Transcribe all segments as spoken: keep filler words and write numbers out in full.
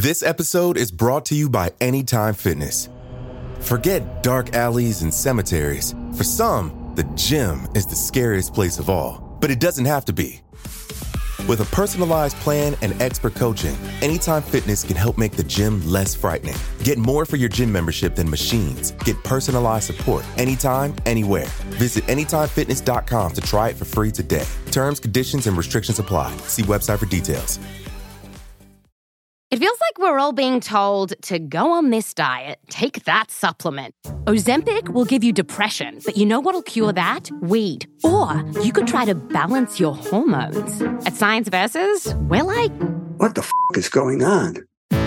This episode is brought to you by Anytime Fitness. Forget dark alleys and cemeteries. For some, the gym is the scariest place of all, but it doesn't have to be. With a personalized plan and expert coaching, Anytime Fitness can help make the gym less frightening. Get more for your gym membership than machines. Get personalized support anytime, anywhere. Visit anytime fitness dot com to try it for free today. Terms, conditions, and restrictions apply. See website for details. It feels like we're all being told to go on this diet, take that supplement. Ozempic will give you depression, but you know what'll cure that? Weed. Or you could try to balance your hormones. At Science Versus, we're like... What the f*** is going on?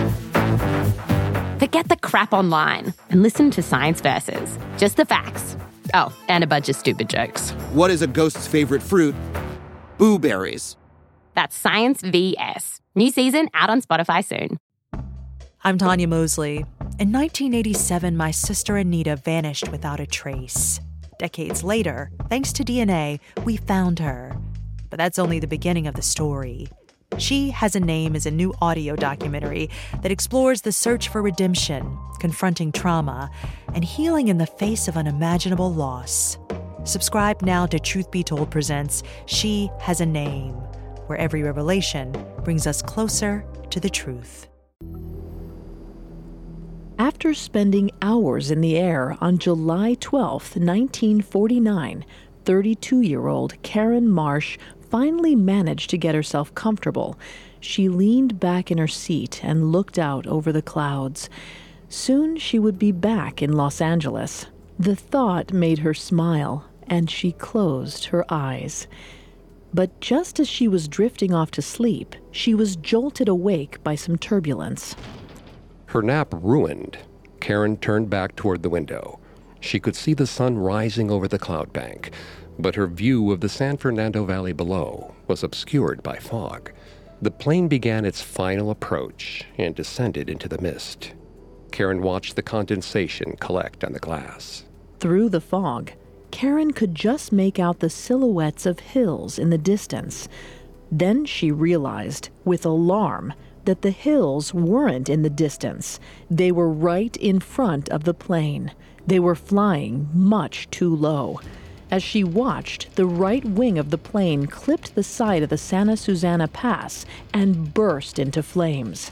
Forget the crap online and listen to Science Versus. Just the facts. Oh, and a bunch of stupid jokes. What is a ghost's favorite fruit? Blueberries. That's Science V S. New season out on Spotify soon. I'm Tanya Mosley. In nineteen eighty-seven, my sister Anita vanished without a trace. Decades later, thanks to D N A, we found her. But that's only the beginning of the story. She Has a Name is a new audio documentary that explores the search for redemption, confronting trauma, and healing in the face of unimaginable loss. Subscribe now to Truth Be Told presents She Has a Name, where every revelation brings us closer to the truth. After spending hours in the air on July twelfth, nineteen forty-nine, thirty-two-year-old Karen Marsh finally managed to get herself comfortable. She leaned back in her seat and looked out over the clouds. Soon she would be back in Los Angeles. The thought made her smile, and she closed her eyes. But just as she was drifting off to sleep, she was jolted awake by some turbulence. Her nap ruined, Karen turned back toward the window. She could see the sun rising over the cloud bank, but her view of the San Fernando Valley below was obscured by fog. The plane began its final approach and descended into the mist. Karen watched the condensation collect on the glass. Through the fog, Karen could just make out the silhouettes of hills in the distance. Then she realized, with alarm, that the hills weren't in the distance. They were right in front of the plane. They were flying much too low. As she watched, the right wing of the plane clipped the side of the Santa Susana Pass and burst into flames.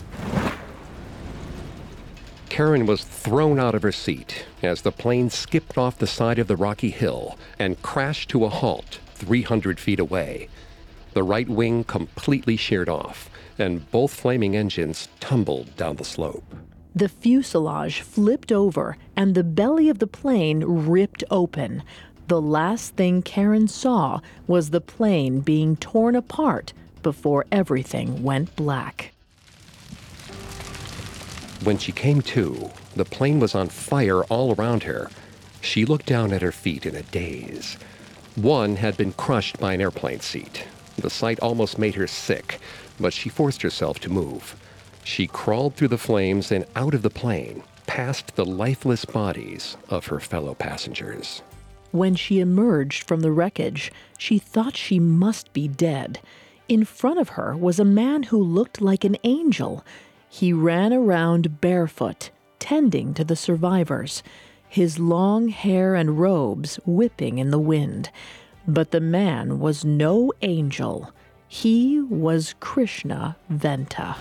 Karen was thrown out of her seat as the plane skipped off the side of the rocky hill and crashed to a halt three hundred feet away. The right wing completely sheared off, and both flaming engines tumbled down the slope. The fuselage flipped over, and the belly of the plane ripped open. The last thing Karen saw was the plane being torn apart before everything went black. When she came to, the plane was on fire all around her. She looked down at her feet in a daze. One had been crushed by an airplane seat. The sight almost made her sick, but she forced herself to move. She crawled through the flames and out of the plane, past the lifeless bodies of her fellow passengers. When she emerged from the wreckage, she thought she must be dead. In front of her was a man who looked like an angel. He ran around barefoot, tending to the survivors, his long hair and robes whipping in the wind. But the man was no angel. He was Krishna Venta.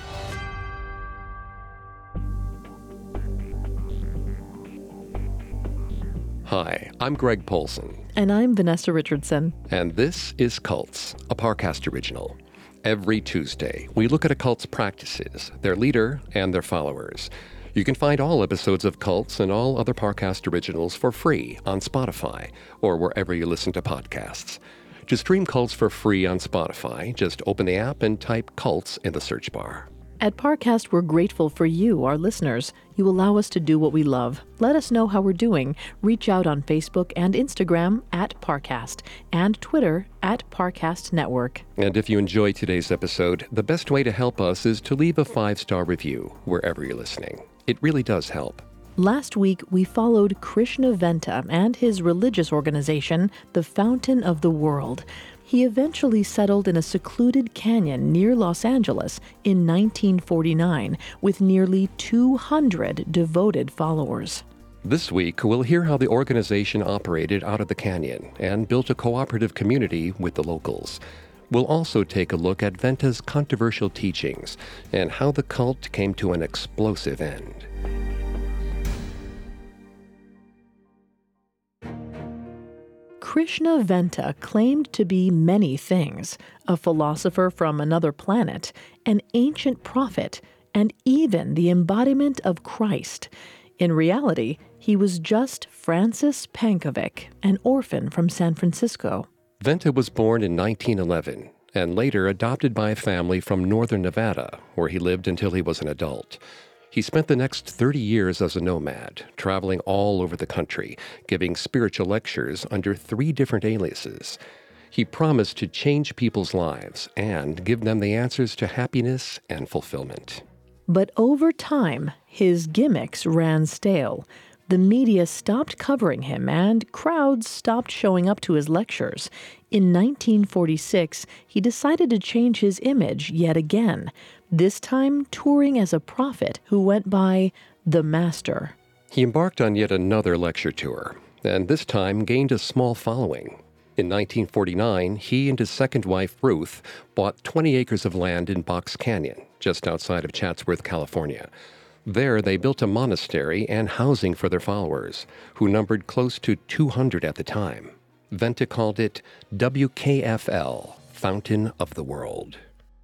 Hi, I'm Greg Polson. And I'm Vanessa Richardson. And this is Cults, a Parcast original. Every Tuesday, we look at a cult's practices, their leader, and their followers. You can find all episodes of Cults and all other Parcast originals for free on Spotify or wherever you listen to podcasts. To stream Cults for free on Spotify, just open the app and type Cults in the search bar. At Parcast, we're grateful for you, our listeners. You allow us to do what we love. Let us know how we're doing. Reach out on Facebook and Instagram at Parcast and Twitter at Parcast Network. And if you enjoyed today's episode, the best way to help us is to leave a five-star review wherever you're listening. It really does help. Last week, we followed Krishna Venta and his religious organization, the Fountain of the World. He eventually settled in a secluded canyon near Los Angeles in nineteen forty-nine with nearly two hundred devoted followers. This week, we'll hear how the organization operated out of the canyon and built a cooperative community with the locals. We'll also take a look at Venta's controversial teachings and how the cult came to an explosive end. Krishna Venta claimed to be many things: a philosopher from another planet, an ancient prophet, and even the embodiment of Christ. In reality, he was just Francis Pankovic, an orphan from San Francisco. Venta was born in nineteen eleven and later adopted by a family from northern Nevada, where he lived until he was an adult. He spent the next thirty years as a nomad, traveling all over the country, giving spiritual lectures under three different aliases. He promised to change people's lives and give them the answers to happiness and fulfillment. But over time, his gimmicks ran stale. The media stopped covering him and crowds stopped showing up to his lectures. In nineteen forty-six, he decided to change his image yet again, this time touring as a prophet who went by the Master. He embarked on yet another lecture tour, and this time gained a small following. In nineteen forty-nine, he and his second wife, Ruth, bought twenty acres of land in Box Canyon, just outside of Chatsworth, California. There, they built a monastery and housing for their followers, who numbered close to two hundred at the time. Venta called it W K F L, Fountain of the World.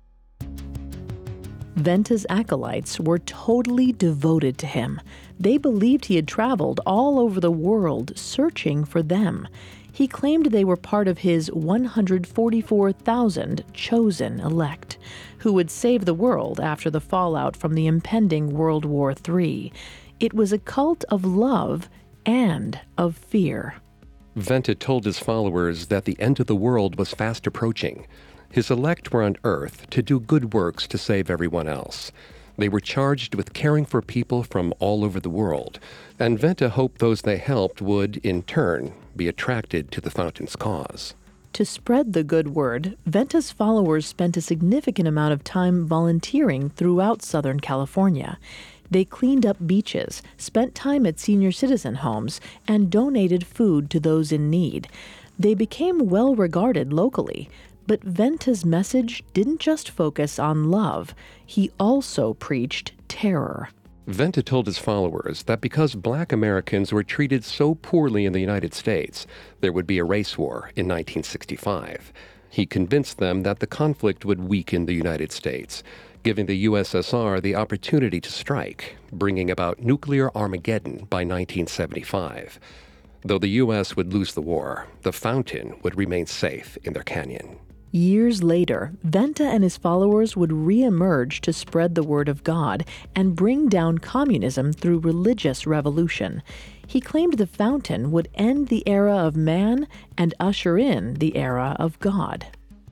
Venta's acolytes were totally devoted to him. They believed he had traveled all over the world searching for them. He claimed they were part of his one hundred forty-four thousand chosen elect, who would save the world after the fallout from the impending World War Three. It was a cult of love and of fear. Venta told his followers that the end of the world was fast approaching. His elect were on Earth to do good works to save everyone else. They were charged with caring for people from all over the world, and Venta hoped those they helped would, in turn, be attracted to the fountain's cause. To spread the good word, Venta's followers spent a significant amount of time volunteering throughout Southern California. They cleaned up beaches, spent time at senior citizen homes, and donated food to those in need. They became well regarded locally. But Venta's message didn't just focus on love. He also preached terror. Venta told his followers that because black Americans were treated so poorly in the United States, there would be a race war in nineteen sixty-five. He convinced them that the conflict would weaken the United States, giving the U S S R the opportunity to strike, bringing about nuclear Armageddon by nineteen seventy-five. Though the U S would lose the war, the fountain would remain safe in their canyon. Years later, Venta and his followers would re-emerge to spread the word of God and bring down communism through religious revolution. He claimed the fountain would end the era of man and usher in the era of God.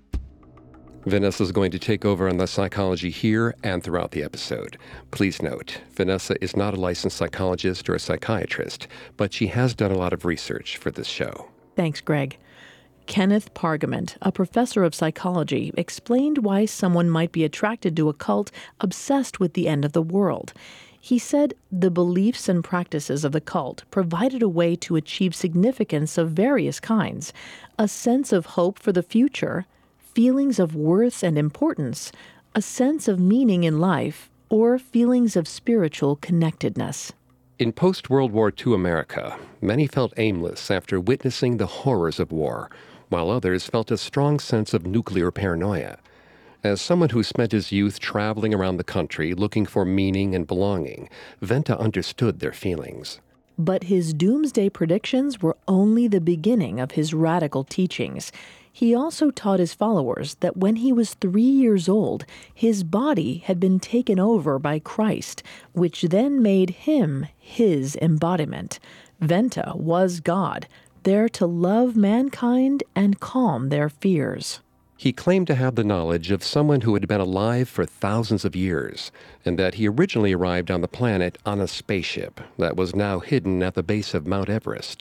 Vanessa is going to take over on the psychology here and throughout the episode. Please note, Vanessa is not a licensed psychologist or a psychiatrist, but she has done a lot of research for this show. Thanks, Greg. Kenneth Pargament, a professor of psychology, explained why someone might be attracted to a cult obsessed with the end of the world. He said the beliefs and practices of the cult provided a way to achieve significance of various kinds, a sense of hope for the future, feelings of worth and importance, a sense of meaning in life, or feelings of spiritual connectedness. In post-World War Two America, many felt aimless after witnessing the horrors of war, while others felt a strong sense of nuclear paranoia. As someone who spent his youth traveling around the country looking for meaning and belonging, Venta understood their feelings. But his doomsday predictions were only the beginning of his radical teachings. He also taught his followers that when he was three years old, his body had been taken over by Christ, which then made him his embodiment. Venta was God, there to love mankind and calm their fears. He claimed to have the knowledge of someone who had been alive for thousands of years, and that he originally arrived on the planet on a spaceship that was now hidden at the base of Mount Everest.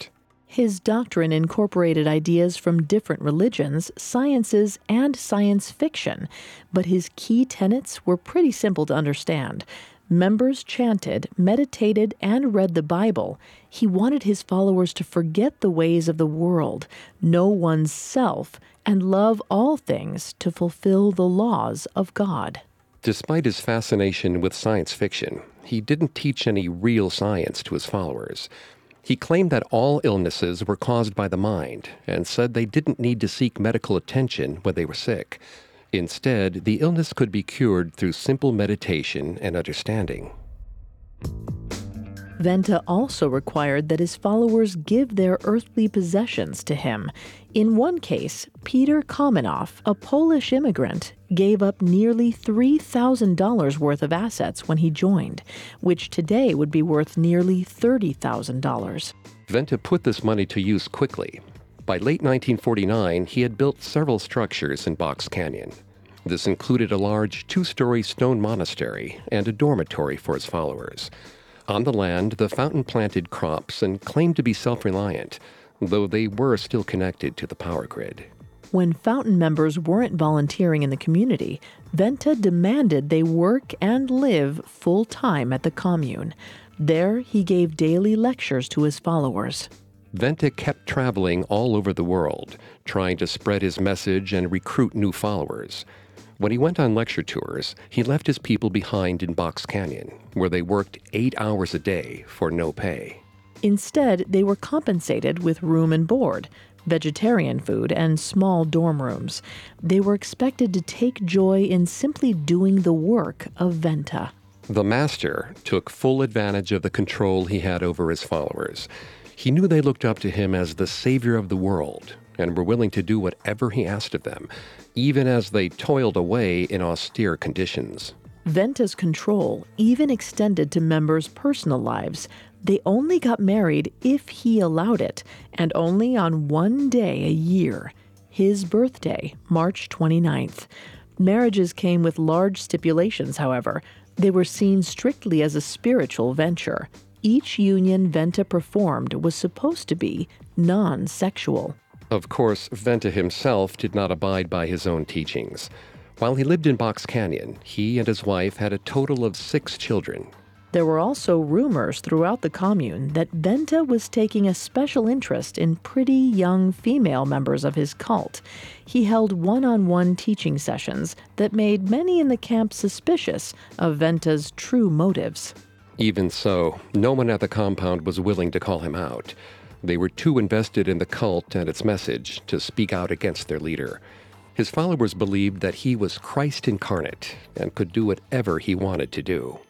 His doctrine incorporated ideas from different religions, sciences, and science fiction, but his key tenets were pretty simple to understand. Members chanted, meditated, and read the Bible. He wanted his followers to forget the ways of the world, know one's self, and love all things to fulfill the laws of God. Despite his fascination with science fiction, he didn't teach any real science to his followers. He claimed that all illnesses were caused by the mind and said they didn't need to seek medical attention when they were sick. Instead, the illness could be cured through simple meditation and understanding. Venta also required that his followers give their earthly possessions to him. In one case, Peter Kominoff, a Polish immigrant, gave up nearly three thousand dollars worth of assets when he joined, which today would be worth nearly thirty thousand dollars. Venta put this money to use quickly. By late nineteen forty-nine, he had built several structures in Box Canyon. This included a large two-story stone monastery and a dormitory for his followers. On the land, the fountain planted crops and claimed to be self-reliant, though they were still connected to the power grid. When fountain members weren't volunteering in the community, Venta demanded they work and live full-time at the commune. There, he gave daily lectures to his followers. Venta kept traveling all over the world, trying to spread his message and recruit new followers. When he went on lecture tours, he left his people behind in Box Canyon, where they worked eight hours a day for no pay. Instead, they were compensated with room and board, vegetarian food, and small dorm rooms. They were expected to take joy in simply doing the work of Venta. The master took full advantage of the control he had over his followers. He knew they looked up to him as the savior of the world and were willing to do whatever he asked of them, even as they toiled away in austere conditions. Venta's control even extended to members' personal lives. They only got married if he allowed it, and only on one day a year, his birthday, March twenty-ninth. Marriages came with large stipulations, however. They were seen strictly as a spiritual venture. Each union Venta performed was supposed to be non-sexual. Of course, Venta himself did not abide by his own teachings. While he lived in Box Canyon, he and his wife had a total of six children. There were also rumors throughout the commune that Venta was taking a special interest in pretty young female members of his cult. He held one-on-one teaching sessions that made many in the camp suspicious of Venta's true motives. Even so, no one at the compound was willing to call him out. They were too invested in the cult and its message to speak out against their leader. His followers believed that he was Christ incarnate and could do whatever he wanted to do.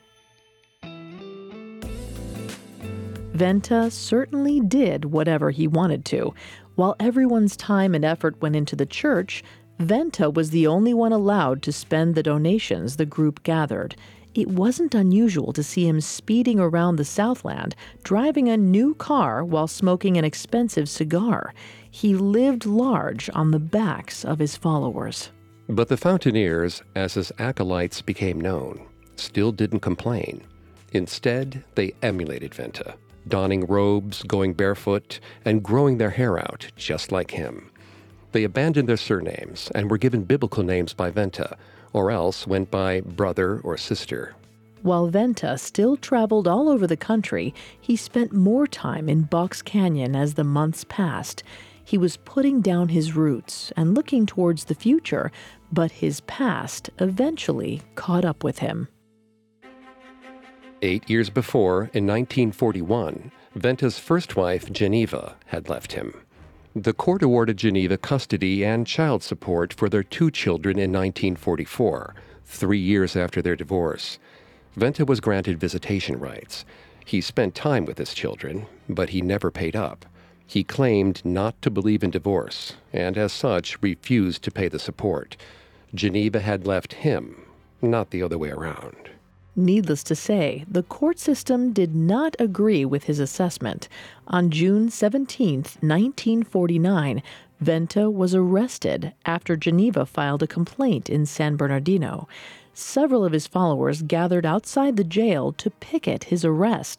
Venta certainly did whatever he wanted to. While everyone's time and effort went into the church, Venta was the only one allowed to spend the donations the group gathered. It wasn't unusual to see him speeding around the Southland, driving a new car while smoking an expensive cigar. He lived large on the backs of his followers. But the Fountaineers, as his acolytes became known, still didn't complain. Instead, they emulated Venta, donning robes, going barefoot, and growing their hair out just like him. They abandoned their surnames and were given biblical names by Venta, or else went by brother or sister. While Venta still traveled all over the country, he spent more time in Box Canyon as the months passed. He was putting down his roots and looking towards the future, but his past eventually caught up with him. Eight years before, in nineteen forty-one, Venta's first wife, Geneva, had left him. The court awarded Geneva custody and child support for their two children in nineteen forty-four, three years after their divorce. Venta was granted visitation rights. He spent time with his children, but he never paid up. He claimed not to believe in divorce, and as such refused to pay the support. Geneva had left him, not the other way around. Needless to say, the court system did not agree with his assessment. On June seventeenth, nineteen forty-nine, Venta was arrested after Geneva filed a complaint in San Bernardino. Several of his followers gathered outside the jail to picket his arrest.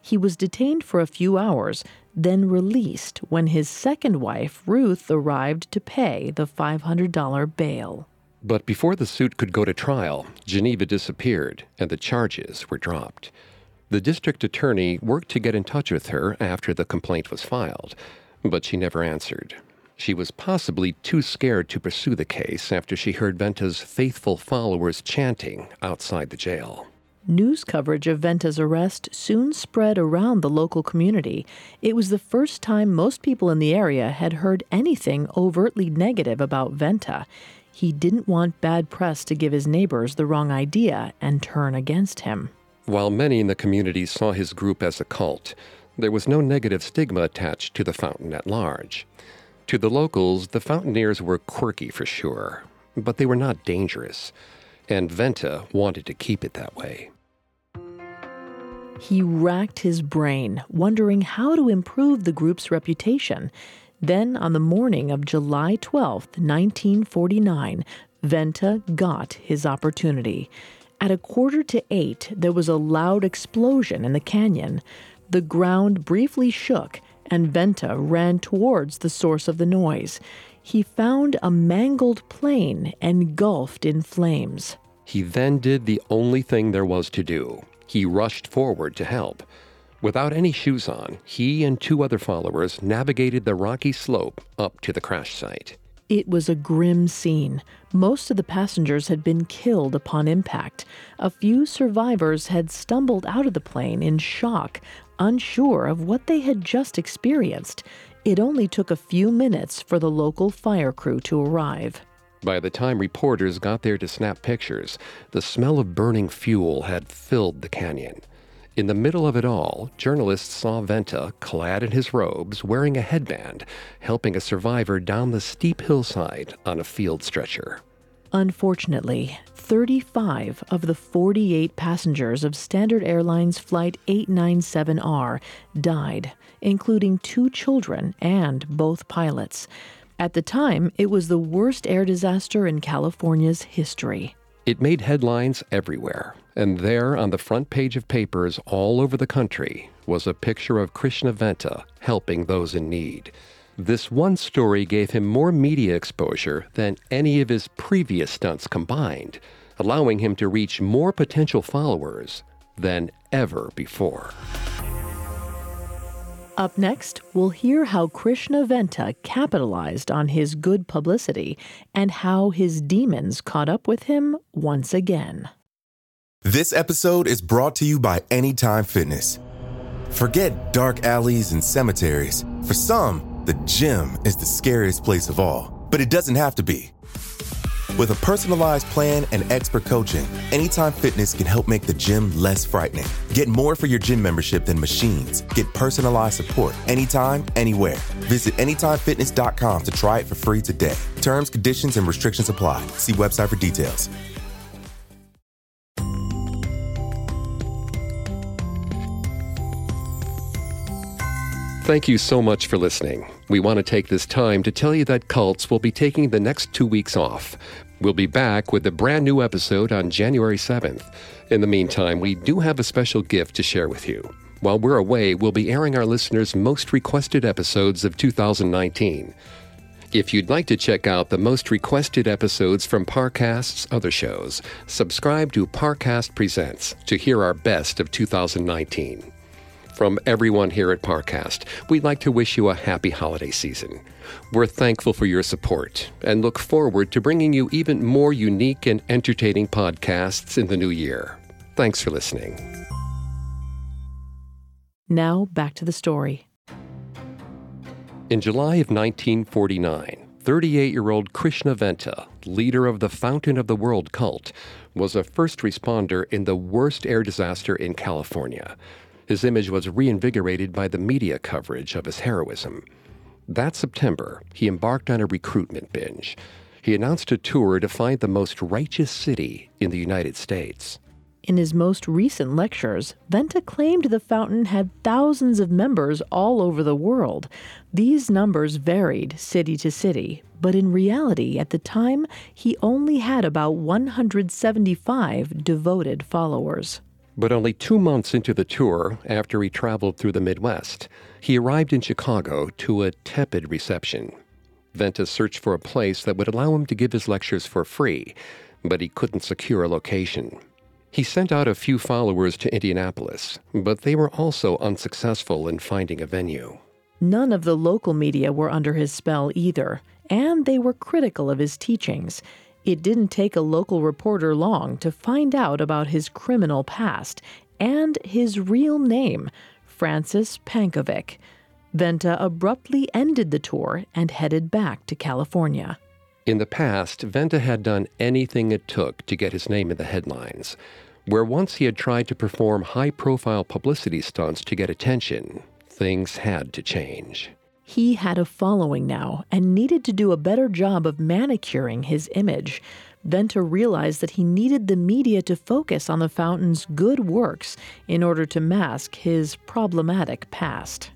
He was detained for a few hours, then released when his second wife, Ruth, arrived to pay the five hundred dollars bail. But before the suit could go to trial, Geneva disappeared and the charges were dropped. The district attorney worked to get in touch with her after the complaint was filed, but she never answered. She was possibly too scared to pursue the case after she heard Venta's faithful followers chanting outside the jail. News coverage of Venta's arrest soon spread around the local community. It was the first time most people in the area had heard anything overtly negative about Venta. He didn't want bad press to give his neighbors the wrong idea and turn against him. While many in the community saw his group as a cult, there was no negative stigma attached to the fountain at large. To the locals, the Fountainers were quirky for sure, but they were not dangerous, and Venta wanted to keep it that way. He racked his brain, wondering how to improve the group's reputation. Then, on the morning of July twelfth, nineteen forty-nine, Venta got his opportunity. At a quarter to eight, there was a loud explosion in the canyon. The ground briefly shook, and Venta ran towards the source of the noise. He found a mangled plane engulfed in flames. He then did the only thing there was to do. He rushed forward to help. Without any shoes on, he and two other followers navigated the rocky slope up to the crash site. It was a grim scene. Most of the passengers had been killed upon impact. A few survivors had stumbled out of the plane in shock, unsure of what they had just experienced. It only took a few minutes for the local fire crew to arrive. By the time reporters got there to snap pictures, the smell of burning fuel had filled the canyon. In the middle of it all, journalists saw Venta, clad in his robes, wearing a headband, helping a survivor down the steep hillside on a field stretcher. Unfortunately, thirty-five of the forty-eight passengers of Standard Airlines Flight eight ninety-seven R died, including two children and both pilots. At the time, it was the worst air disaster in California's history. It made headlines everywhere, and there on the front page of papers all over the country was a picture of Krishna Venta helping those in need. This one story gave him more media exposure than any of his previous stunts combined, allowing him to reach more potential followers than ever before. Up next, we'll hear how Krishna Venta capitalized on his good publicity and how his demons caught up with him once again. This episode is brought to you by Anytime Fitness. Forget dark alleys and cemeteries. For some, the gym is the scariest place of all, but it doesn't have to be. With a personalized plan and expert coaching, Anytime Fitness can help make the gym less frightening. Get more for your gym membership than machines. Get personalized support anytime, anywhere. Visit anytime fitness dot com to try it for free today. Terms, conditions, and restrictions apply. See website for details. Thank you so much for listening. We want to take this time to tell you that Cults will be taking the next two weeks off. We'll be back with a brand new episode on January seventh. In the meantime, we do have a special gift to share with you. While we're away, we'll be airing our listeners' most requested episodes of two thousand nineteen. If you'd like to check out the most requested episodes from Parcast's other shows, subscribe to Parcast Presents to hear our best of two thousand nineteen. From everyone here at Parcast, we'd like to wish you a happy holiday season. We're thankful for your support and look forward to bringing you even more unique and entertaining podcasts in the new year. Thanks for listening. Now, back to the story. In July of nineteen forty-nine, thirty-eight-year-old Krishna Venta, leader of the Fountain of the World cult, was a first responder in the worst air disaster in California. His image was reinvigorated by the media coverage of his heroism. That September, he embarked on a recruitment binge. He announced a tour to find the most righteous city in the United States. In his most recent lectures, Venta claimed the fountain had thousands of members all over the world. These numbers varied city to city, but in reality, at the time, he only had about one hundred seventy-five devoted followers. But only two months into the tour, after he traveled through the Midwest, he arrived in Chicago to a tepid reception. Venta searched for a place that would allow him to give his lectures for free, but he couldn't secure a location. He sent out a few followers to Indianapolis, but they were also unsuccessful in finding a venue. None of the local media were under his spell either, and they were critical of his teachings. It didn't take a local reporter long to find out about his criminal past and his real name, Francis Pankovic. Venta abruptly ended the tour and headed back to California. In the past, Venta had done anything it took to get his name in the headlines. Where once he had tried to perform high-profile publicity stunts to get attention, things had to change. He had a following now and needed to do a better job of manicuring his image. Venta realized that he needed the media to focus on the fountain's good works in order to mask his problematic past.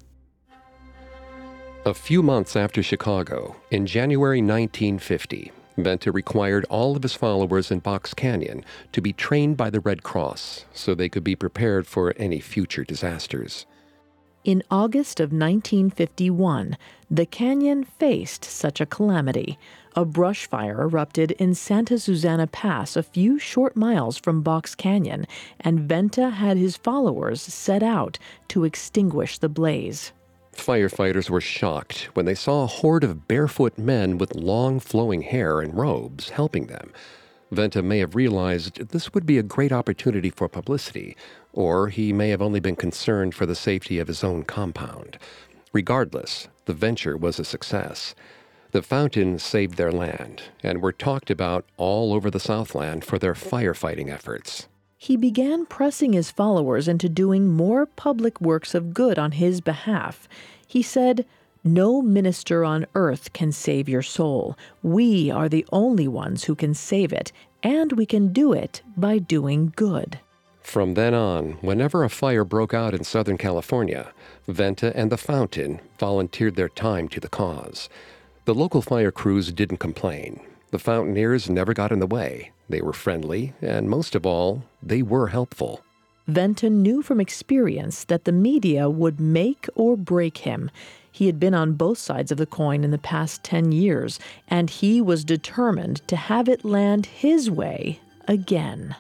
A few months after Chicago, in January nineteen fifty, Venta required all of his followers in Box Canyon to be trained by the Red Cross so they could be prepared for any future disasters. In August of nineteen fifty-one, the canyon faced such a calamity. A brush fire erupted in Santa Susana Pass a few short miles from Box Canyon, and Venta had his followers set out to extinguish the blaze. Firefighters were shocked when they saw a horde of barefoot men with long flowing hair and robes helping them. Venta may have realized this would be a great opportunity for publicity, or he may have only been concerned for the safety of his own compound. Regardless, the venture was a success. The fountains saved their land and were talked about all over the Southland for their firefighting efforts. He began pressing his followers into doing more public works of good on his behalf. He said, "No minister on earth can save your soul. We are the only ones who can save it, and we can do it by doing good." From then on, whenever a fire broke out in Southern California, Venta and the Fountain volunteered their time to the cause. The local fire crews didn't complain. The Fountaineers never got in the way. They were friendly, and most of all, they were helpful. Venta knew from experience that the media would make or break him. He had been on both sides of the coin in the past ten years, and he was determined to have it land his way again.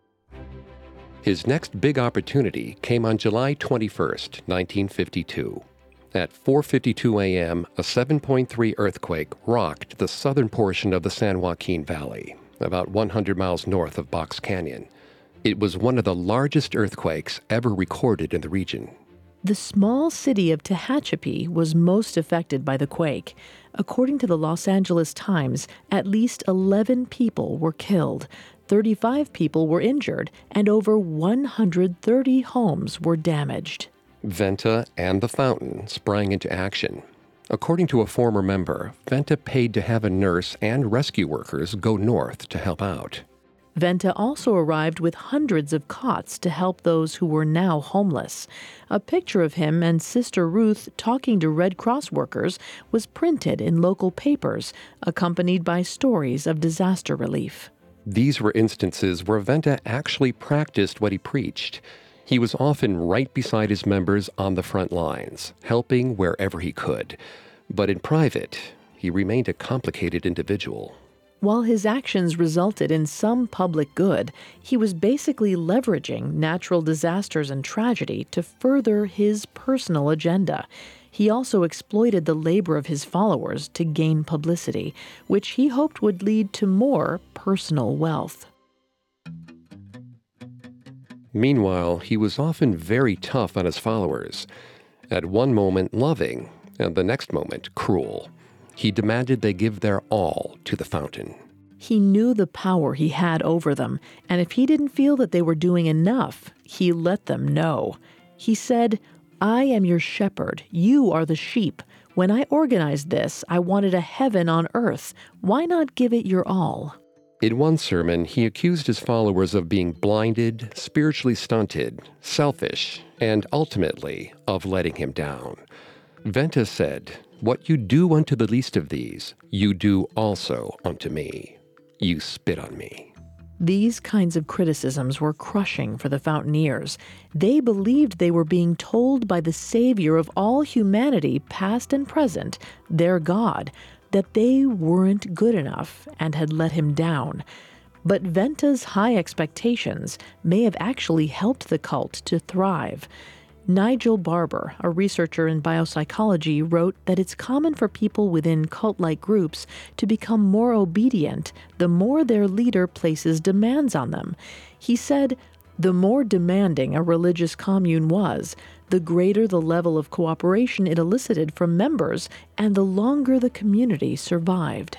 His next big opportunity came on July twenty-first, nineteen fifty-two. At four fifty-two a.m., a seven point three earthquake rocked the southern portion of the San Joaquin Valley, about one hundred miles north of Box Canyon. It was one of the largest earthquakes ever recorded in the region. The small city of Tehachapi was most affected by the quake. According to the Los Angeles Times, at least eleven people were killed, thirty-five people were injured, and over one hundred thirty homes were damaged. Venta and the Fountain sprang into action. According to a former member, Venta paid to have a nurse and rescue workers go north to help out. Venta also arrived with hundreds of cots to help those who were now homeless. A picture of him and Sister Ruth talking to Red Cross workers was printed in local papers, accompanied by stories of disaster relief. These were instances where Venta actually practiced what he preached. He was often right beside his members on the front lines, helping wherever he could. But in private, he remained a complicated individual. While his actions resulted in some public good, he was basically leveraging natural disasters and tragedy to further his personal agenda. He also exploited the labor of his followers to gain publicity, which he hoped would lead to more personal wealth. Meanwhile, he was often very tough on his followers. At one moment loving, and the next moment cruel. He demanded they give their all to the Fountain. He knew the power he had over them, and if he didn't feel that they were doing enough, he let them know. He said, "I am your shepherd. You are the sheep. When I organized this, I wanted a heaven on earth. Why not give it your all?" In one sermon, he accused his followers of being blinded, spiritually stunted, selfish, and ultimately of letting him down. Venta said, "What you do unto the least of these, you do also unto me. You spit on me." These kinds of criticisms were crushing for the Fountainiers. They believed they were being told by the savior of all humanity, past and present, their God, that they weren't good enough and had let him down. But Venta's high expectations may have actually helped the cult to thrive. Nigel Barber, a researcher in biopsychology, wrote that it's common for people within cult-like groups to become more obedient the more their leader places demands on them. He said, the more demanding a religious commune was, the greater the level of cooperation it elicited from members, and the longer the community survived.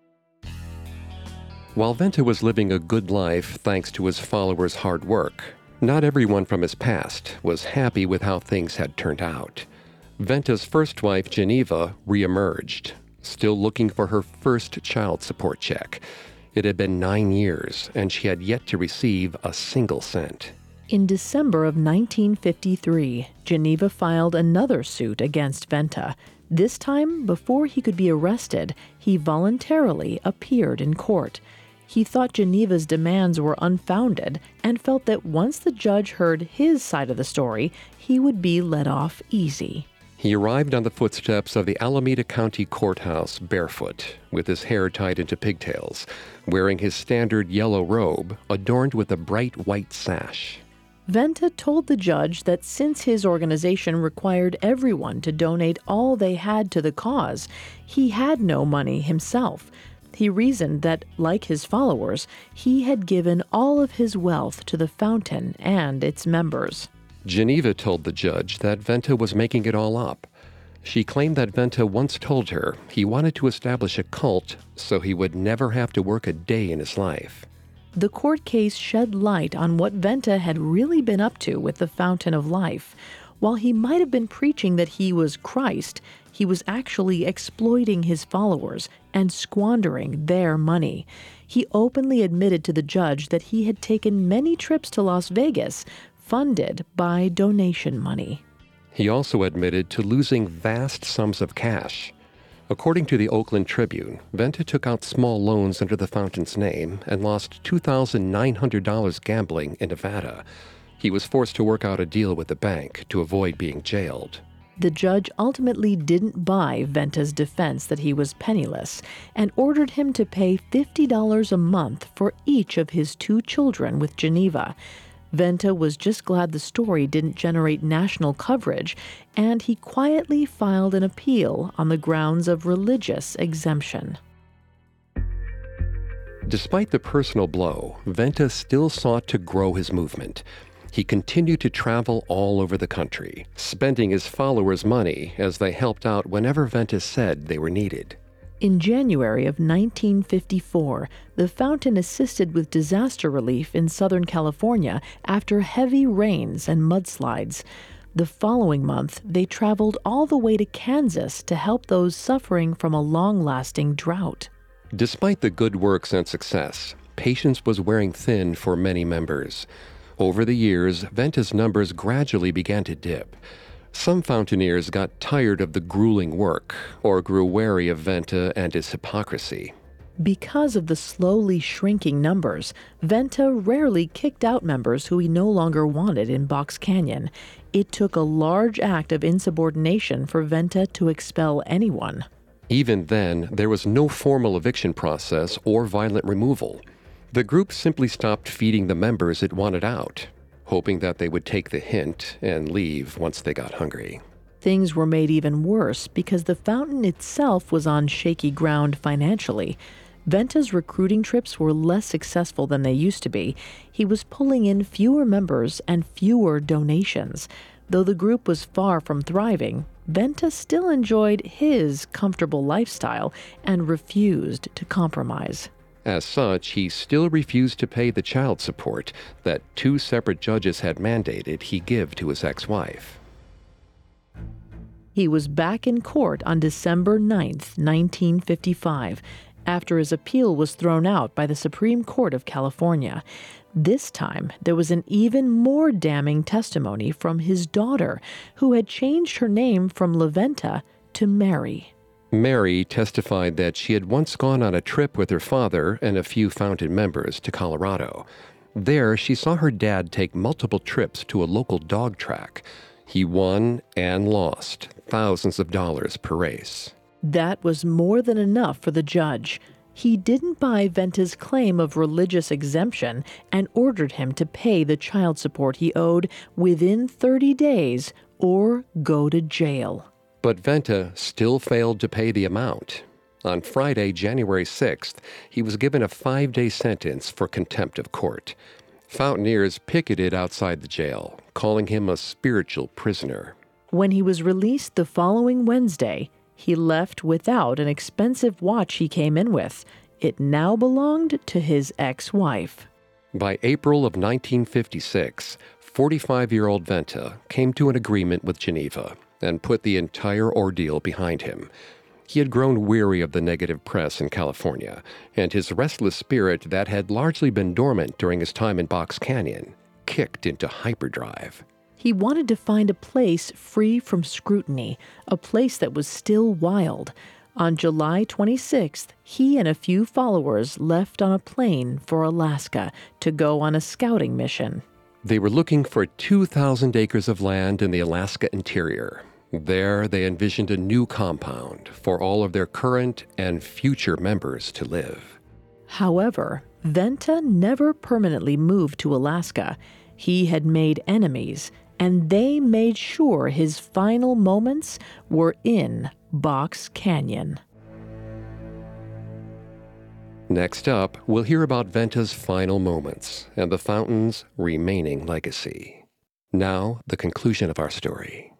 While Venta was living a good life thanks to his followers' hard work, not everyone from his past was happy with how things had turned out. Venta's first wife, Geneva, reemerged, still looking for her first child support check. It had been nine years, and she had yet to receive a single cent. In December of nineteen fifty-three, Geneva filed another suit against Venta. This time, before he could be arrested, he voluntarily appeared in court. He thought Geneva's demands were unfounded and felt that once the judge heard his side of the story, he would be let off easy. He arrived on the footsteps of the Alameda County Courthouse barefoot, with his hair tied into pigtails, wearing his standard yellow robe adorned with a bright white sash. Venta told the judge that since his organization required everyone to donate all they had to the cause, he had no money himself. He reasoned that, like his followers, he had given all of his wealth to the fountain and its members. Geneva told the judge that Venta was making it all up. She claimed that Venta once told her he wanted to establish a cult so he would never have to work a day in his life. The court case shed light on what Venta had really been up to with the Fountain of Life. While he might have been preaching that he was Christ, he was actually exploiting his followers and squandering their money. He openly admitted to the judge that he had taken many trips to Las Vegas, funded by donation money. He also admitted to losing vast sums of cash. According to the Oakland Tribune, Venta took out small loans under the Fountain's name and lost two thousand nine hundred dollars gambling in Nevada. He was forced to work out a deal with the bank to avoid being jailed. The judge ultimately didn't buy Venta's defense that he was penniless and ordered him to pay fifty dollars a month for each of his two children with Geneva. Venta was just glad the story didn't generate national coverage, and he quietly filed an appeal on the grounds of religious exemption. Despite the personal blow, Venta still sought to grow his movement. He continued to travel all over the country, spending his followers' money as they helped out whenever Venta said they were needed. In January of nineteen fifty-four, the Fountain assisted with disaster relief in Southern California after heavy rains and mudslides. The following month, they traveled all the way to Kansas to help those suffering from a long-lasting drought. Despite the good works and success, patience was wearing thin for many members. Over the years, Venta's numbers gradually began to dip. Some Fountainiers got tired of the grueling work or grew wary of Venta and his hypocrisy. Because of the slowly shrinking numbers, Venta rarely kicked out members who he no longer wanted in Box Canyon. It took a large act of insubordination for Venta to expel anyone. Even then, there was no formal eviction process or violent removal. The group simply stopped feeding the members it wanted out, hoping that they would take the hint and leave once they got hungry. Things were made even worse because the Fountain itself was on shaky ground financially. Venta's recruiting trips were less successful than they used to be. He was pulling in fewer members and fewer donations. Though the group was far from thriving, Venta still enjoyed his comfortable lifestyle and refused to compromise. As such, he still refused to pay the child support that two separate judges had mandated he give to his ex-wife. He was back in court on December ninth, nineteen fifty-five, after his appeal was thrown out by the Supreme Court of California. This time, there was an even more damning testimony from his daughter, who had changed her name from LaVenta to Mary. Mary testified that she had once gone on a trip with her father and a few Fountain members to Colorado. There, she saw her dad take multiple trips to a local dog track. He won and lost thousands of dollars per race. That was more than enough for the judge. He didn't buy Venta's claim of religious exemption and ordered him to pay the child support he owed within thirty days or go to jail. But Venta still failed to pay the amount. On Friday, January sixth, he was given a five-day sentence for contempt of court. Fountaineers picketed outside the jail, calling him a spiritual prisoner. When he was released the following Wednesday, he left without an expensive watch he came in with. It now belonged to his ex-wife. By April of nineteen fifty-six, forty-five-year-old Venta came to an agreement with Geneva and put the entire ordeal behind him. He had grown weary of the negative press in California, and his restless spirit that had largely been dormant during his time in Box Canyon kicked into hyperdrive. He wanted to find a place free from scrutiny, a place that was still wild. On July twenty-sixth, he and a few followers left on a plane for Alaska to go on a scouting mission. They were looking for two thousand acres of land in the Alaska interior. There, they envisioned a new compound for all of their current and future members to live. However, Venta never permanently moved to Alaska. He had made enemies, and they made sure his final moments were in Box Canyon. Next up, we'll hear about Venta's final moments and the fountain's remaining legacy. Now, the conclusion of our story.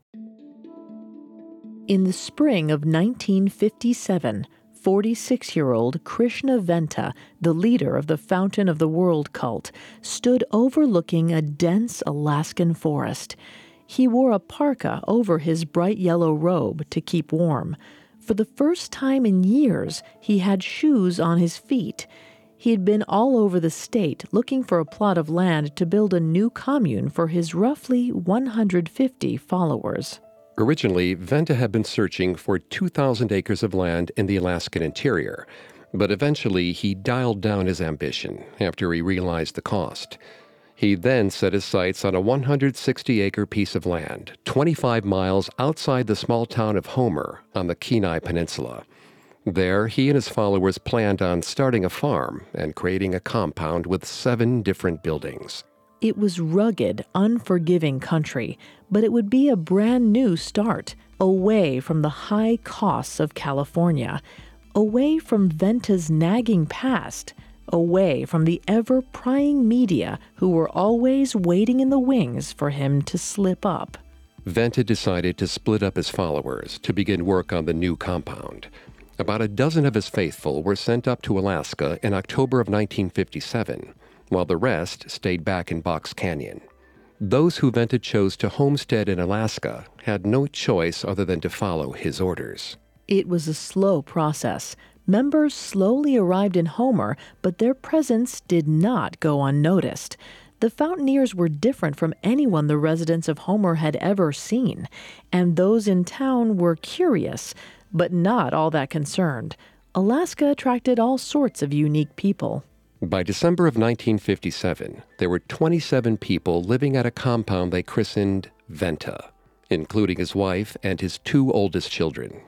In the spring of nineteen fifty-seven, forty-six-year-old Krishna Venta, the leader of the Fountain of the World cult, stood overlooking a dense Alaskan forest. He wore a parka over his bright yellow robe to keep warm. For the first time in years, he had shoes on his feet. He had been all over the state looking for a plot of land to build a new commune for his roughly one hundred fifty followers. Originally, Venta had been searching for two thousand acres of land in the Alaskan interior, but eventually he dialed down his ambition after he realized the cost. He then set his sights on a one hundred sixty acre piece of land, twenty-five miles outside the small town of Homer on the Kenai Peninsula. There, he and his followers planned on starting a farm and creating a compound with seven different buildings. It was rugged, unforgiving country, but it would be a brand new start, away from the high costs of California, away from Venta's nagging past, away from the ever-prying media who were always waiting in the wings for him to slip up. Venta decided to split up his followers to begin work on the new compound. About a dozen of his faithful were sent up to Alaska in October of nineteen fifty-seven, while the rest stayed back in Box Canyon. Those who Venta chose to homestead in Alaska had no choice other than to follow his orders. It was a slow process. Members slowly arrived in Homer, but their presence did not go unnoticed. The Fountaineers were different from anyone the residents of Homer had ever seen, and those in town were curious, but not all that concerned. Alaska attracted all sorts of unique people. By December of nineteen fifty-seven, there were twenty-seven people living at a compound they christened Venta, including his wife and his two oldest children.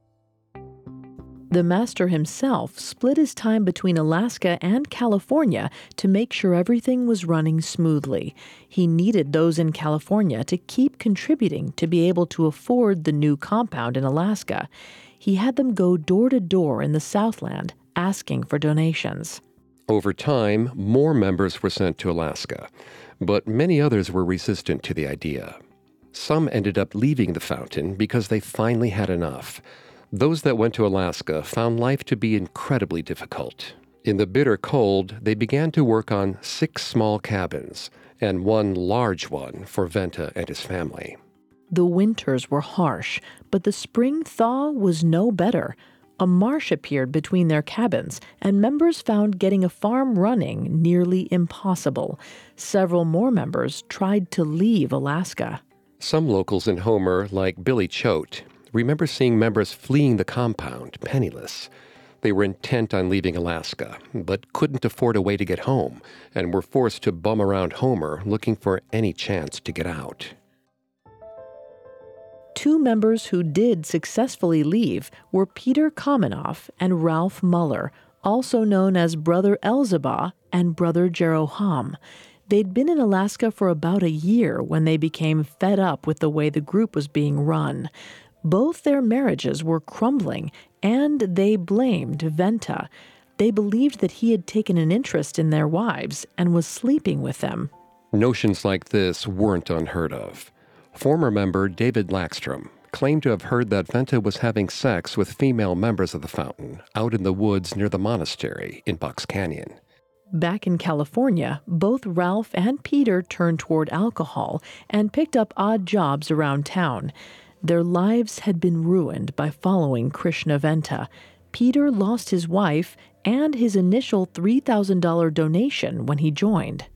The master himself split his time between Alaska and California to make sure everything was running smoothly. He needed those in California to keep contributing to be able to afford the new compound in Alaska. He had them go door to door in the Southland asking for donations. Over time, more members were sent to Alaska, but many others were resistant to the idea. Some ended up leaving the fountain because they finally had enough. Those that went to Alaska found life to be incredibly difficult. In the bitter cold, they began to work on six small cabins and one large one for Venta and his family. The winters were harsh, but the spring thaw was no better. A marsh appeared between their cabins, and members found getting a farm running nearly impossible. Several more members tried to leave Alaska. Some locals in Homer, like Billy Choate, remember seeing members fleeing the compound, penniless. They were intent on leaving Alaska, but couldn't afford a way to get home, and were forced to bum around Homer looking for any chance to get out. Two members who did successfully leave were Peter Kaminoff and Ralph Muller, also known as Brother Elzebah and Brother Jeroham. They'd been in Alaska for about a year when they became fed up with the way the group was being run. Both their marriages were crumbling, and they blamed Venta. They believed that he had taken an interest in their wives and was sleeping with them. Notions like this weren't unheard of. Former member David Lackstrom claimed to have heard that Venta was having sex with female members of the Fountain out in the woods near the monastery in Box Canyon. Back in California, both Ralph and Peter turned toward alcohol and picked up odd jobs around town. Their lives had been ruined by following Krishna Venta. Peter lost his wife and his initial three thousand dollars donation when he joined.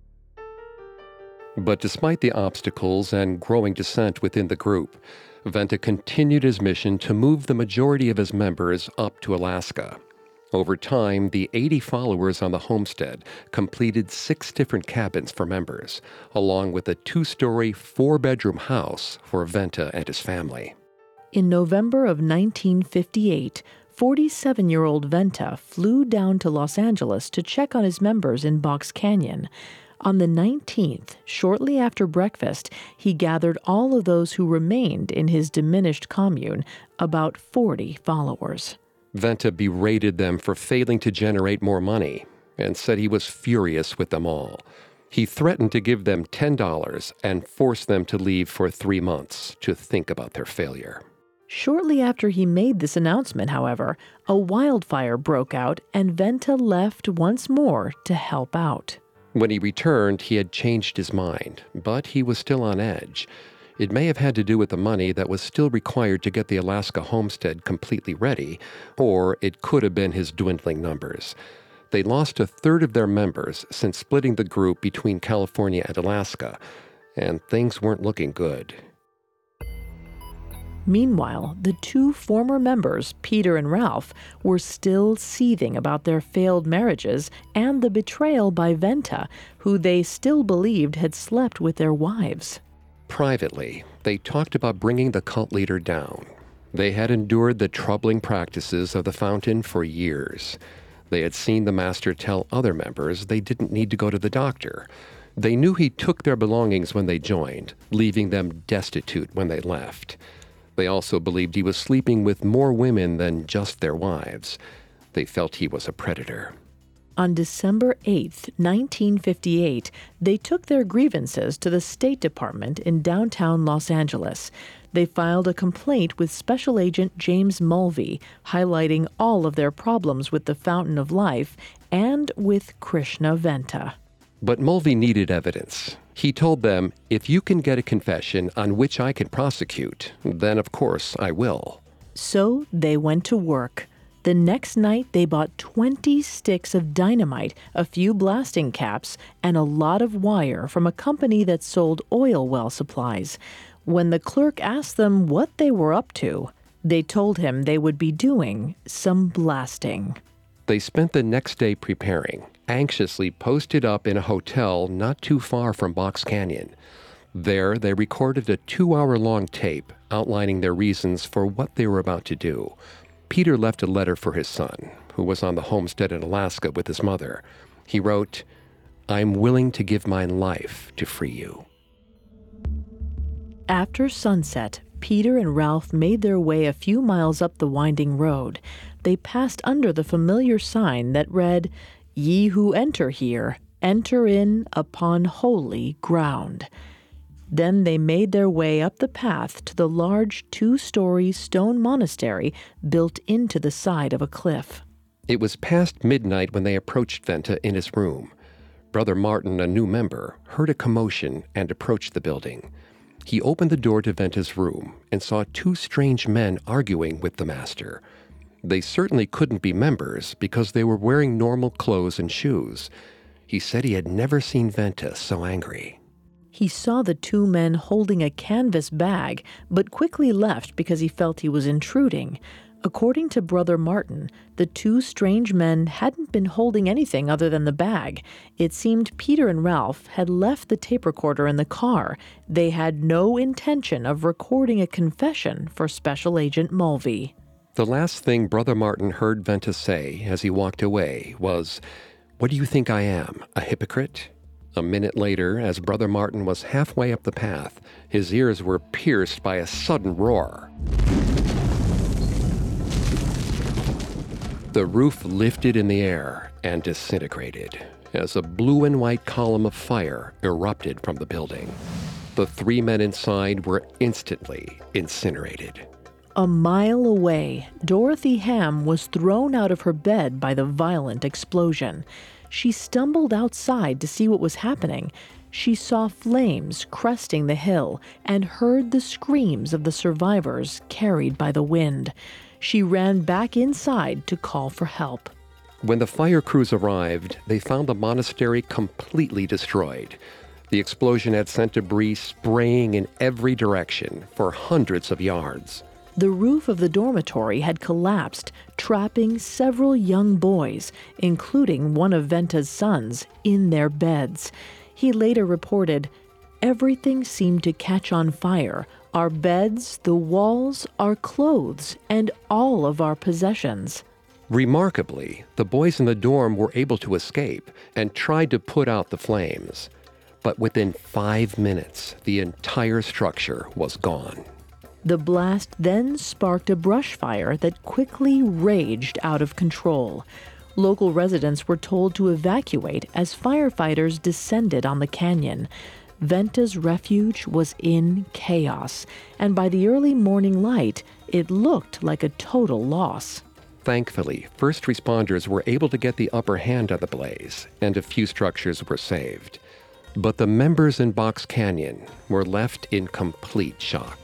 But despite the obstacles and growing dissent within the group, Venta continued his mission to move the majority of his members up to Alaska. Over time, the eighty followers on the homestead completed six different cabins for members, along with a two-story, four-bedroom house for Venta and his family. In November of nineteen fifty-eight, forty-seven-year-old Venta flew down to Los Angeles to check on his members in Box Canyon. On the nineteenth, shortly after breakfast, he gathered all of those who remained in his diminished commune, about forty followers. Venta berated them for failing to generate more money and said he was furious with them all. He threatened to give them ten dollars and force them to leave for three months to think about their failure. Shortly after he made this announcement, however, a wildfire broke out and Venta left once more to help out. When he returned, he had changed his mind, but he was still on edge. It may have had to do with the money that was still required to get the Alaska homestead completely ready, or it could have been his dwindling numbers. They lost a third of their members since splitting the group between California and Alaska, and things weren't looking good. Meanwhile, the two former members, Peter and Ralph, were still seething about their failed marriages and the betrayal by Venta, who they still believed had slept with their wives. Privately, they talked about bringing the cult leader down. They had endured the troubling practices of the Fountain for years. They had seen the master tell other members they didn't need to go to the doctor. They knew he took their belongings when they joined, leaving them destitute when they left. They also believed he was sleeping with more women than just their wives. They felt he was a predator. On December eighth, nineteen fifty-eight, they took their grievances to the State Department in downtown Los Angeles. They filed a complaint with Special Agent James Mulvey, highlighting all of their problems with the Fountain of Life and with Krishna Venta. But Mulvey needed evidence. He told them, if you can get a confession on which I can prosecute, then of course I will. So they went to work. The next night, they bought twenty sticks of dynamite, a few blasting caps, and a lot of wire from a company that sold oil well supplies. When the clerk asked them what they were up to, they told him they would be doing some blasting. They spent the next day preparing, anxiously posted up in a hotel not too far from Box Canyon. There, they recorded a two-hour-long tape outlining their reasons for what they were about to do. Peter left a letter for his son, who was on the homestead in Alaska with his mother. He wrote, "I'm willing to give my life to free you." After sunset, Peter and Ralph made their way a few miles up the winding road. They passed under the familiar sign that read, "Ye who enter here, enter in upon holy ground." Then they made their way up the path to the large two-story stone monastery built into the side of a cliff. It was past midnight when they approached Venta in his room. Brother Martin, a new member, heard a commotion and approached the building. He opened the door to Venta's room and saw two strange men arguing with the master. They certainly couldn't be members because they were wearing normal clothes and shoes. He said he had never seen Venta so angry. He saw the two men holding a canvas bag, but quickly left because he felt he was intruding. According to Brother Martin, the two strange men hadn't been holding anything other than the bag. It seemed Peter and Ralph had left the tape recorder in the car. They had no intention of recording a confession for Special Agent Mulvey. The last thing Brother Martin heard Venta say as he walked away was, "What do you think I am, a hypocrite?" A minute later, as Brother Martin was halfway up the path, his ears were pierced by a sudden roar. The roof lifted in the air and disintegrated as a blue and white column of fire erupted from the building. The three men inside were instantly incinerated. A mile away, Dorothy Ham was thrown out of her bed by the violent explosion. She stumbled outside to see what was happening. She saw flames cresting the hill and heard the screams of the survivors carried by the wind. She ran back inside to call for help. When the fire crews arrived, they found the monastery completely destroyed. The explosion had sent debris spraying in every direction for hundreds of yards. The roof of the dormitory had collapsed, trapping several young boys, including one of Venta's sons, in their beds. He later reported, "Everything seemed to catch on fire. Our beds, the walls, our clothes, and all of our possessions." Remarkably, the boys in the dorm were able to escape and tried to put out the flames. But within five minutes, the entire structure was gone. The blast then sparked a brush fire that quickly raged out of control. Local residents were told to evacuate as firefighters descended on the canyon. Venta's refuge was in chaos, and by the early morning light, it looked like a total loss. Thankfully, first responders were able to get the upper hand on the blaze, and a few structures were saved. But the members in Box Canyon were left in complete shock.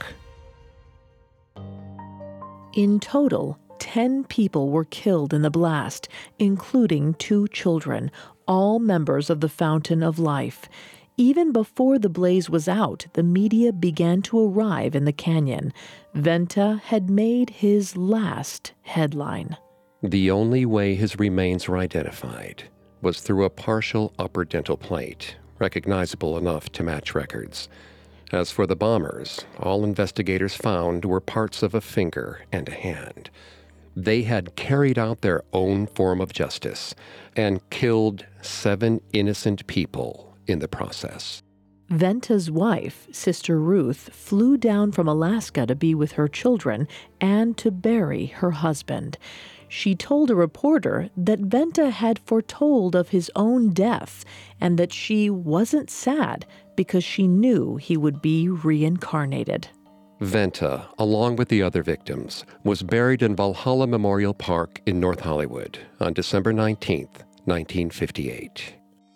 In total, ten people were killed in the blast, including two children, all members of the Fountain of Life. Even before the blaze was out, the media began to arrive in the canyon. Venta had made his last headline. The only way his remains were identified was through a partial upper dental plate, recognizable enough to match records. As for the bombers, all investigators found were parts of a finger and a hand. They had carried out their own form of justice and killed seven innocent people in the process. Venta's wife, Sister Ruth, flew down from Alaska to be with her children and to bury her husband. She told a reporter that Venta had foretold of his own death and that she wasn't sad because she knew he would be reincarnated. Venta, along with the other victims, was buried in Valhalla Memorial Park in North Hollywood on December nineteenth, nineteen fifty-eight.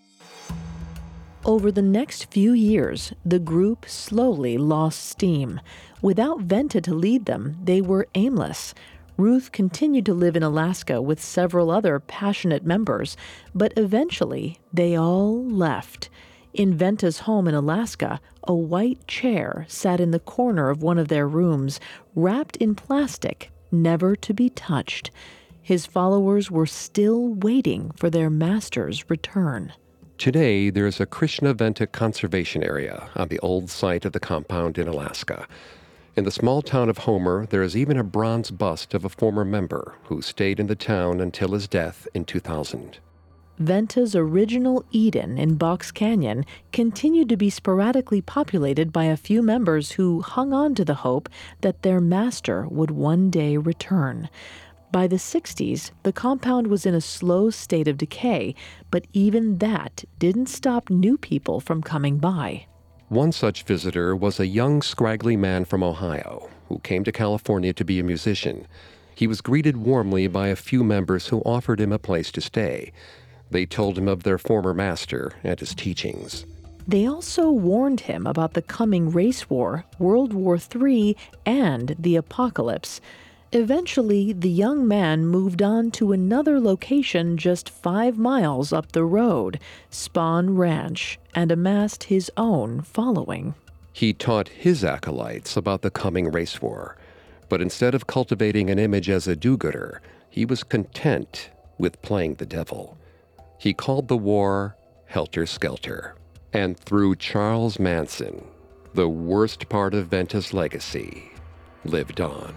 Over the next few years, the group slowly lost steam. Without Venta to lead them, they were aimless. Ruth continued to live in Alaska with several other passionate members, but eventually they all left. In Venta's home in Alaska, a white chair sat in the corner of one of their rooms, wrapped in plastic, never to be touched. His followers were still waiting for their master's return. Today, there's a Krishna Venta conservation area on the old site of the compound in Alaska. In the small town of Homer, there is even a bronze bust of a former member who stayed in the town until his death in two thousand. Venta's original Eden in Box Canyon continued to be sporadically populated by a few members who hung on to the hope that their master would one day return. By the sixties, the compound was in a slow state of decay, but even that didn't stop new people from coming by. One such visitor was a young, scraggly man from Ohio who came to California to be a musician. He was greeted warmly by a few members who offered him a place to stay. They told him of their former master and his teachings. They also warned him about the coming race war, World War Three, and the apocalypse. Eventually, the young man moved on to another location just five miles up the road, Spahn Ranch, and amassed his own following. He taught his acolytes about the coming race war, but instead of cultivating an image as a do-gooder, he was content with playing the devil. He called the war Helter Skelter. And through Charles Manson, the worst part of Venta's legacy lived on.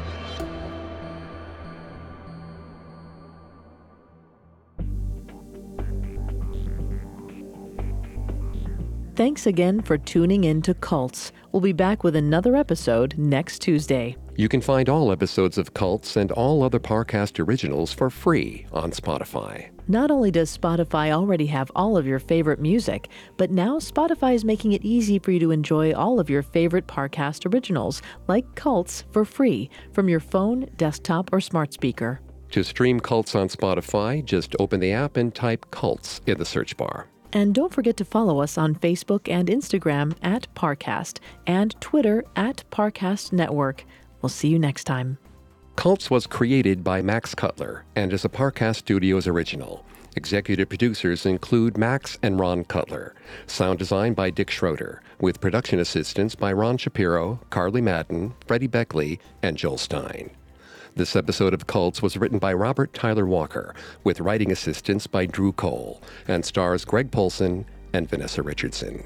Thanks again for tuning in to Cults. We'll be back with another episode next Tuesday. You can find all episodes of Cults and all other Parcast originals for free on Spotify. Not only does Spotify already have all of your favorite music, but now Spotify is making it easy for you to enjoy all of your favorite Parcast originals, like Cults, for free from your phone, desktop, or smart speaker. To stream Cults on Spotify, just open the app and type Cults in the search bar. And don't forget to follow us on Facebook and Instagram at Parcast and Twitter at Parcast Network. We'll see you next time. Cults was created by Max Cutler and is a Parcast Studios original. Executive producers include Max and Ron Cutler. Sound design by Dick Schroeder, with production assistance by Ron Shapiro, Carly Madden, Freddie Beckley, and Joel Stein. This episode of Cults was written by Robert Tyler Walker, with writing assistance by Drew Cole, and stars Greg Polson and Vanessa Richardson.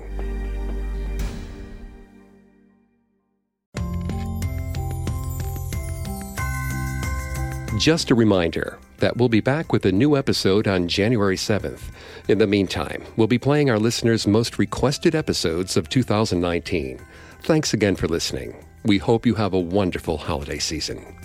Just a reminder that we'll be back with a new episode on January seventh. In the meantime, we'll be playing our listeners' most requested episodes of two thousand nineteen. Thanks again for listening. We hope you have a wonderful holiday season.